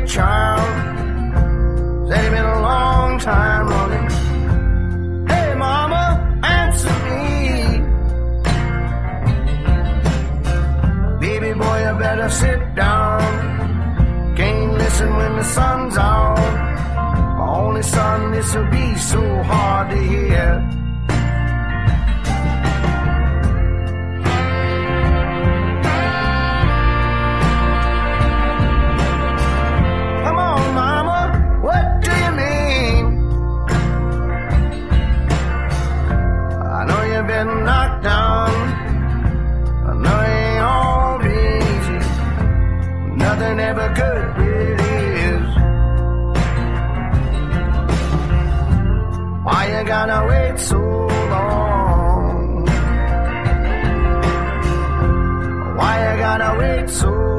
child. Said it's been a long time running. Hey, mama, answer me. Baby boy, you better sit down. Can't listen when the sun's out. My only son, this'll be so hard to hear. Come on, mama, what do you mean? I know you've been knocked down. I know it ain't all been easy. Nothing ever good really is. Why you gotta wait so long? Why you gotta wait so long?